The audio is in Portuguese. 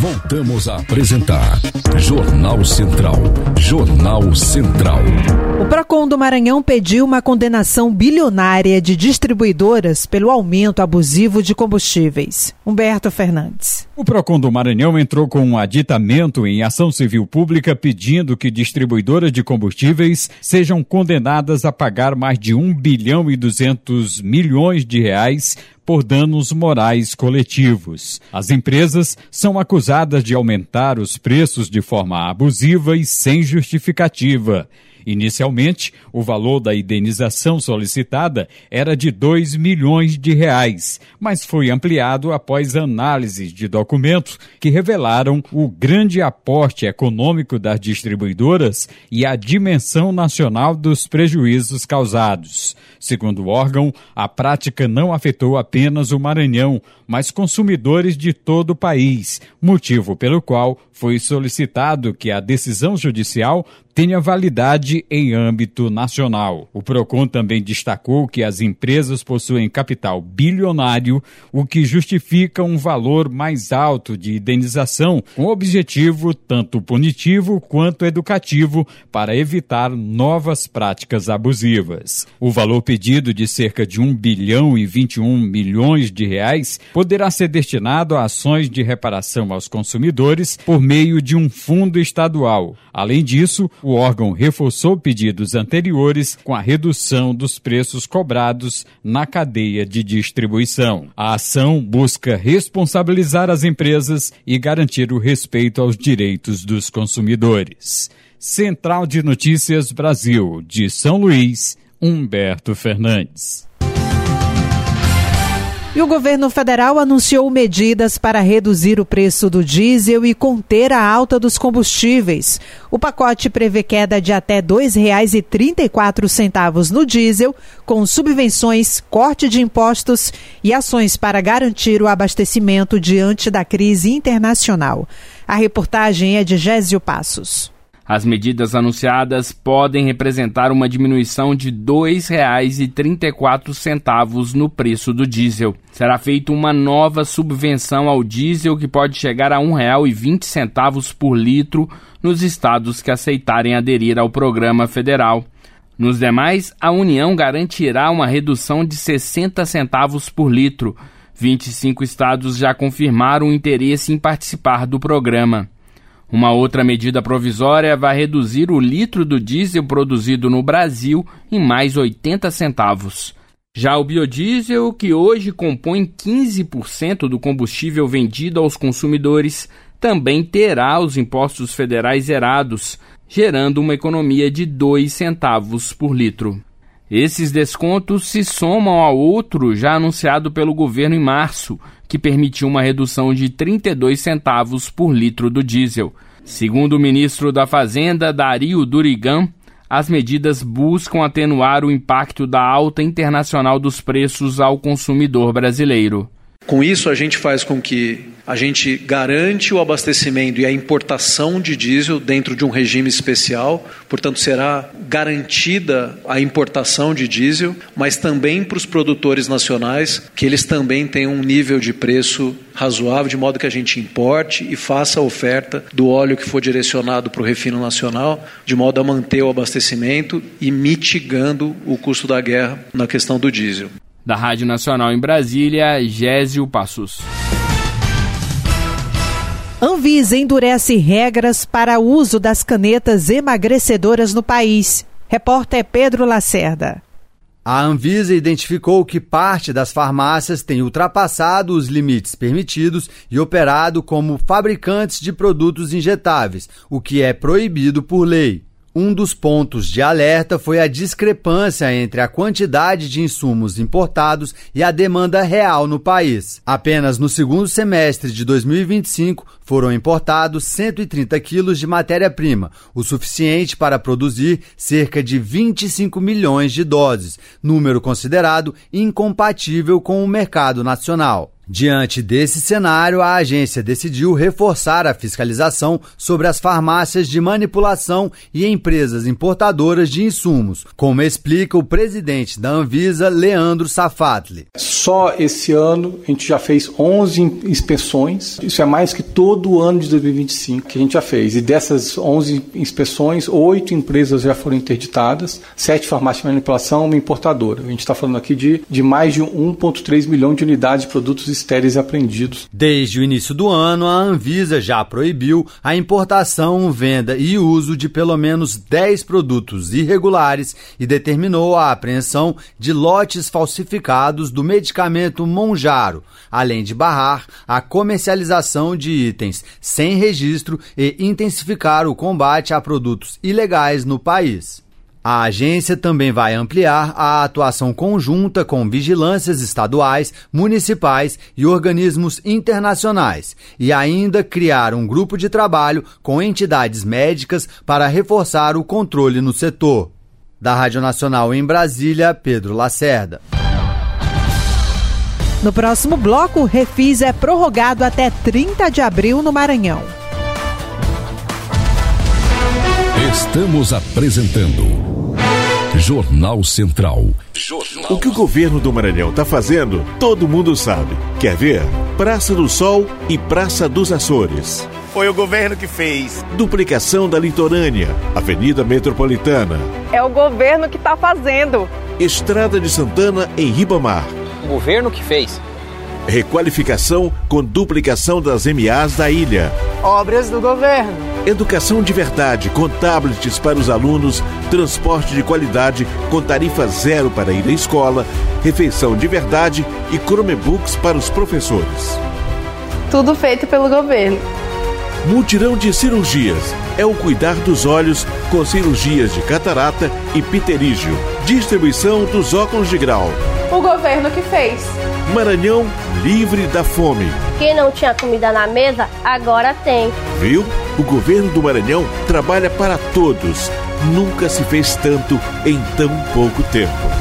Voltamos a apresentar Jornal Central. Jornal Central. O Procon do Maranhão pediu uma condenação bilionária de distribuidoras pelo aumento abusivo de combustíveis. Humberto Fernandes. O Procon do Maranhão entrou com um aditamento em ação civil pública pedindo que distribuidoras de combustíveis sejam condenadas a pagar mais de 1 bilhão e 200 milhões de reais por danos morais coletivos. As empresas são acusadas de aumentar os preços de forma abusiva e sem justificativa. Inicialmente, o valor da indenização solicitada era de 2 milhões de reais, mas foi ampliado após análises de documentos que revelaram o grande aporte econômico das distribuidoras e a dimensão nacional dos prejuízos causados. Segundo o órgão, a prática não afetou apenas o Maranhão, mas consumidores de todo o país, motivo pelo qual foi solicitado que a decisão judicial tenha validade em âmbito nacional. O Procon também destacou que as empresas possuem capital bilionário, o que justifica um valor mais alto de indenização, com objetivo tanto punitivo quanto educativo para evitar novas práticas abusivas. O valor pedido de cerca de 1 bilhão e 21 milhões de reais poderá ser destinado a ações de reparação aos consumidores por meio de um fundo estadual. Além disso, o órgão reforçou pedidos anteriores com a redução dos preços cobrados na cadeia de distribuição. A ação busca responsabilizar as empresas e garantir o respeito aos direitos dos consumidores. Central de Notícias Brasil, de São Luís, Humberto Fernandes. E o governo federal anunciou medidas para reduzir o preço do diesel e conter a alta dos combustíveis. O pacote prevê queda de até R$ 2,34 no diesel, com subvenções, corte de impostos e ações para garantir o abastecimento diante da crise internacional. A reportagem é de Gésio Passos. As medidas anunciadas podem representar uma diminuição de R$ 2,34 no preço do diesel. Será feita uma nova subvenção ao diesel que pode chegar a R$ 1,20 por litro nos estados que aceitarem aderir ao programa federal. Nos demais, a União garantirá uma redução de 60 centavos por litro. 25 estados já confirmaram o interesse em participar do programa. Uma outra medida provisória vai reduzir o litro do diesel produzido no Brasil em mais 80 centavos. Já o biodiesel, que hoje compõe 15% do combustível vendido aos consumidores, também terá os impostos federais zerados, gerando uma economia de 2 centavos por litro. Esses descontos se somam ao outro já anunciado pelo governo em março, que permitiu uma redução de 32 centavos por litro do diesel. Segundo o ministro da Fazenda, Dario Durigan, as medidas buscam atenuar o impacto da alta internacional dos preços ao consumidor brasileiro. Com isso, a gente faz com que a gente garante o abastecimento e a importação de diesel dentro de um regime especial, portanto será garantida a importação de diesel, mas também para os produtores nacionais, que eles também tenham um nível de preço razoável, de modo que a gente importe e faça a oferta do óleo que for direcionado para o refino nacional, de modo a manter o abastecimento e mitigando o custo da guerra na questão do diesel. Da Rádio Nacional em Brasília, Gésio Passos. Anvisa endurece regras para o uso das canetas emagrecedoras no país. Repórter Pedro Lacerda. A Anvisa identificou que parte das farmácias tem ultrapassado os limites permitidos e operado como fabricantes de produtos injetáveis, o que é proibido por lei. Um dos pontos de alerta foi a discrepância entre a quantidade de insumos importados e a demanda real no país. Apenas no segundo semestre de 2025 foram importados 130 quilos de matéria-prima, o suficiente para produzir cerca de 25 milhões de doses, número considerado incompatível com o mercado nacional. Diante desse cenário, a agência decidiu reforçar a fiscalização sobre as farmácias de manipulação e empresas importadoras de insumos, como explica o presidente da Anvisa, Leandro Safatli. Só esse ano a gente já fez 11 inspeções, isso é mais que todo o ano de 2025 que a gente já fez. E dessas 11 inspeções, 8 empresas já foram interditadas, 7 farmácias de manipulação, uma importadora. A gente está falando aqui de mais de 1,3 milhão de unidades de produtos estéreis apreendidos. Desde o início do ano, a Anvisa já proibiu a importação, venda e uso de pelo menos 10 produtos irregulares e determinou a apreensão de lotes falsificados do medicamento Mounjaro, além de barrar a comercialização de itens sem registro e intensificar o combate a produtos ilegais no país. A agência também vai ampliar a atuação conjunta com vigilâncias estaduais, municipais e organismos internacionais e ainda criar um grupo de trabalho com entidades médicas para reforçar o controle no setor. Da Rádio Nacional em Brasília, Pedro Lacerda. No próximo bloco, o Refis é prorrogado até 30 de abril no Maranhão. Estamos apresentando Jornal Central. O que o governo do Maranhão está fazendo, todo mundo sabe. Quer ver? Praça do Sol e Praça dos Açores. Foi o governo que fez. Duplicação da litorânea, Avenida Metropolitana. É o governo que está fazendo. Estrada de Santana em Ribamar. O governo que fez. Requalificação com duplicação das MAs da ilha. Obras do governo. Educação de verdade com tablets para os alunos, transporte de qualidade com tarifa zero para ir à escola, refeição de verdade e Chromebooks para os professores. Tudo feito pelo governo. Mutirão de cirurgias. É o cuidar dos olhos com cirurgias de catarata e pterígio. Distribuição dos óculos de grau. O governo que fez. Maranhão livre da fome. Quem não tinha comida na mesa, agora tem. Viu? O governo do Maranhão trabalha para todos. Nunca se fez tanto em tão pouco tempo.